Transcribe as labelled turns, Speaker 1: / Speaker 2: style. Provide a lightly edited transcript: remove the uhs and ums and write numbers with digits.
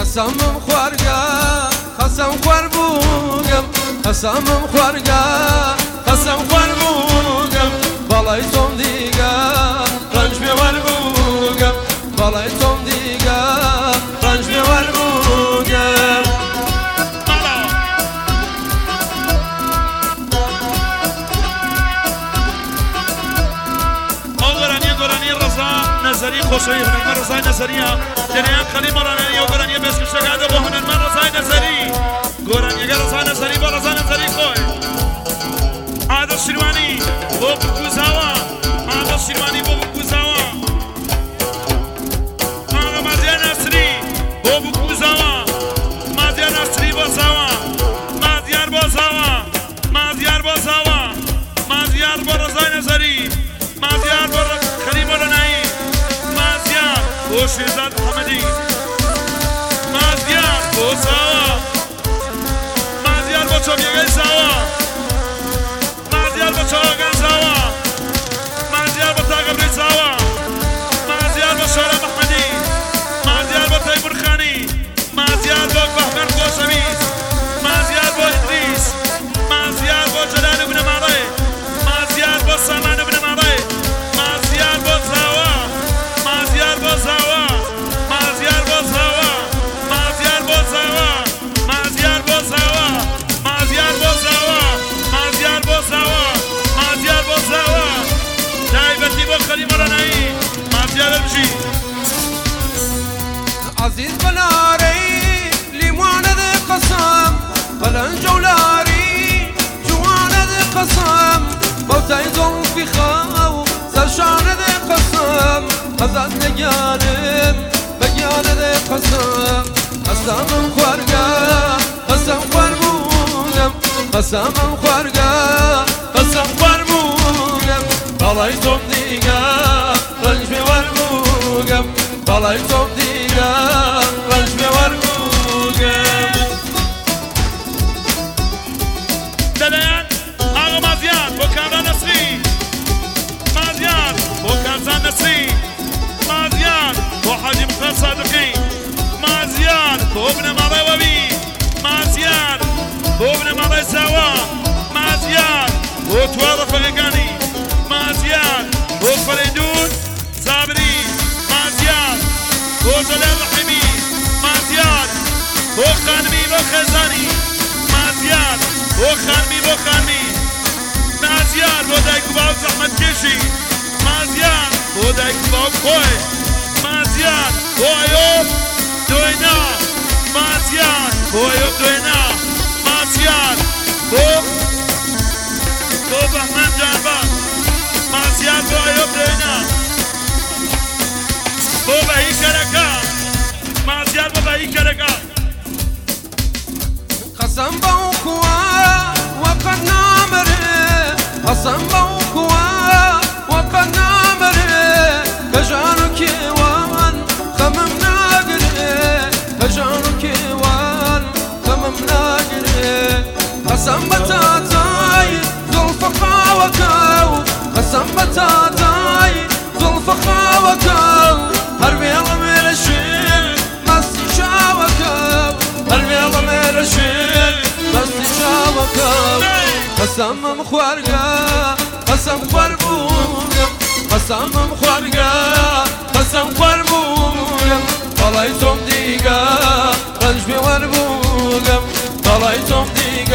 Speaker 1: قەسەمم خوارگە قەسەم خوار بووگەم قەسەمم خوارگە قەسەم خوار بووگەم بەڵای تۆم دیگە ڕەنج بێوەر بووگەم بەڵای تۆم دیگە ڕەنج بێوەر بووگەم
Speaker 2: نظری خوشایی هنرمند رضای نظریه جریان خلی مرانه و گرانی بسک شگاده با هنرمند رضای نظری گرانی رضای نظری با رضای نظری خوی عادل شیروانی با بکوزاوا عادل شیروانی با بکوزاوا آقا مازیار نصری با بکوزاوا مازیار نصری با زاوا مازیار با زاوا مازیار با زاوا مازیار با رضای نظری مازیار با خلی مرانه شیرزاد محمدی مازیار با ساوا مازیار با چوبیگه ساوا مازیار با چوبیگه ساوا مازیار با تاقبری ساوا مازیار با شارع محمدی مازیار با تیمور خانی مازیار با بهمن خوشویز مازیار با ادریس مازیار با جلال ابن ماره مازیار با سامان ابن ماره مازیار با ساوا مازیار با ساوا خلي مراني مازيار امشي
Speaker 1: عزيز بناري ليموانة ذي قسم بلن جولاري جوانة ذي قسم موتاي في خاو سرشانة ذي قسم خزات نجانم بجانة ذي قسم قسم خوارقا قسم خواربوغم قسم خوارقا قسم خواربوغم بەڵای تۆم دیگە ڕەنج بێوەر بووگەم بەڵای تۆم دیگە ڕەنج بێوەر بووگەم
Speaker 2: دەلێن ئاغا مازیار بۆ کامران نەسری مازیار بۆ کارزان نەسری مازیار بۆ حاجی مختار سادقی مازیار بۆ بنەماڵای وەبی مازیار بۆ بنەماڵای ساوا مازیار بۆ توا ڕەفەقەکانی مازیار بۆ فەرێدون زابری مازیار بۆ جەلال ڕەحیمی مازیار بۆ خانمی بۆ خێزانی مازیار بۆ خانمی بۆ خانمی مازیار بۆ دایک و باوک زەحمەتکێشی مازیار بۆ دایک و باوک خۆی مازیار بۆ ئەیۆب دوێنا مازیار بۆ ئەیۆب دوێنا مازیار بۆ بەهمەن جانباز مازیار بۆ ئەیۆب دوێنا بۆ بەهی کەرەکە مازیار بۆ بەهی کەرەکە
Speaker 1: قەسەم بەو کووە وەقەت نامەرێ قەسەم بەو کووە وەقەت نامەرێ کە ژان و کێوان خەمم ناگرێ کە ژان و کێوان خەمم ناگرێ قەسەم بە تاتای زوڵفە قاوەکە قەسەم بە تاتای زوڵفە قاوەکە هەر وێڵە مێرە شێر مەستی چاوەکە هەر وێڵە مێرە شێر مەستی چاوەکە قەسەمم خوارگە قەسەم خوار بووگەم قەسەمم خوارگە قەسەم خوار بووگەم بەڵای تۆم دیگە ڕەنج بێوەر بووگەم بەڵای تۆم دیگە